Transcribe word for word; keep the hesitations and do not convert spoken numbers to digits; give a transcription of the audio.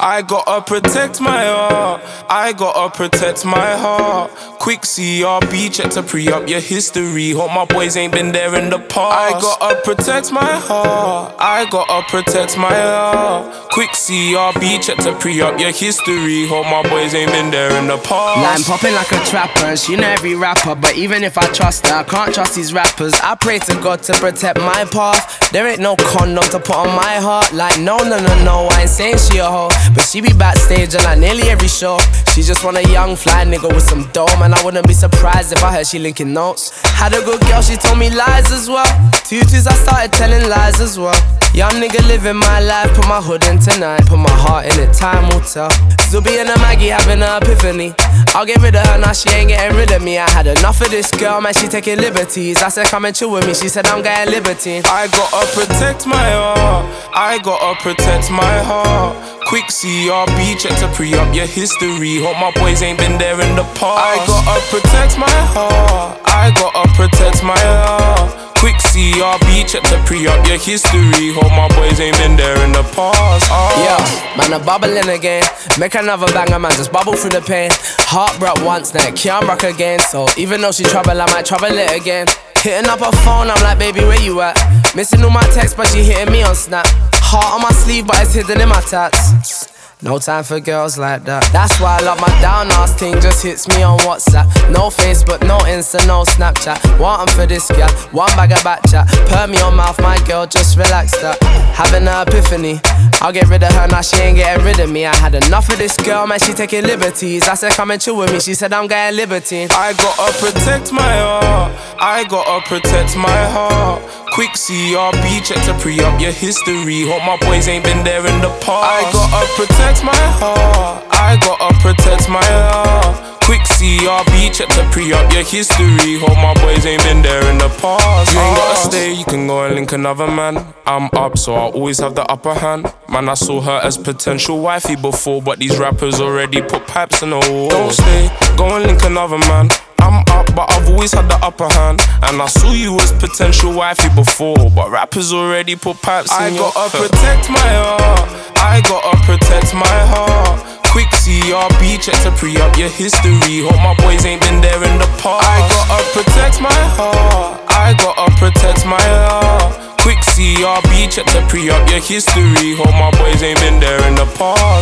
I gotta protect my heart. I gotta protect my heart. Quick C R B, check to pre-up your history. Hope my boys ain't been there in the past. I gotta protect my heart. I gotta protect my heart. Quick C R B, check to pre-up your history. Hope my boys ain't been there in the past. Line popping like a trapper, she know every rapper. But even if I trust her, I can't trust these rappers. I pray to God to protect my path. There ain't no condom to put on my heart. Like no, no, no, no, I ain't saying she a hoe, but she be backstage at like nearly every show. She just want a young fly nigga with some dough. Man, I wouldn't be surprised if I heard she linking notes. Had a good girl, she told me lies as well. Tutus, I started telling lies as well. Young nigga living my life, put my hood in tonight, put my heart in it, time will tell. Zuby and a Maggie having an epiphany. I'll get rid of her, now she ain't getting rid of me. I had enough of this girl, man, she taking liberties. I said come and chill with me, she said I'm getting libertine. I gotta protect my heart. I gotta protect my heart. Quick C R B, check to pre-up your history. Hope my boys ain't been there in the past. I gotta protect my heart. I gotta protect my heart. Quick C R B, check to pre-up your history. Hope my boys ain't been there in the past. Oh. Yeah, man, I'm bubbling again. Make another banger, man, just bubble through the pain. Heart broke once, now it can't rock again. So even though she trouble, I might trouble it again. Hitting up her phone, I'm like, baby, where you at? Missing all my texts, but she hitting me on Snap. Heart on my sleeve, but it's hidden in my tats. No time for girls like that. That's why I love my down ass thing. Just hits me on WhatsApp. No Facebook, no Insta, no Snapchat. Want 'em for this gal, one bag of back chat. Per me on mouth, my girl, just relax that. Having an epiphany. I'll get rid of her, now she ain't getting rid of me. I had enough of this girl, man, she taking liberties. I said come and chill with me, she said I'm getting libertine. I gotta protect my heart. I gotta protect my heart. Quick C R B, check to pre-up your history. Hope my boys ain't been there in the past. I gotta protect my heart. I gotta protect my heart. Quick C R B, check to pre-up your history. Hope my boys ain't been there in the past. You ain't gotta stay, you can go and link another man. I'm up, so I always have the upper hand. Man, I saw her as potential wifey before, but these rappers already put pipes in the wall. Don't stay, go and link another man. I'm up, but I've always had the upper hand. And I saw you as potential wifey before, but rappers already put pipes in I your I gotta protect my heart. I gotta protect my heart. Quick C R B, check to pre-up your history. Hope my boys ain't been there in the past. I gotta protect my heart. I gotta protect my heart. Quick C R B, check to pre-up your history. Hope my boys ain't been there in the past.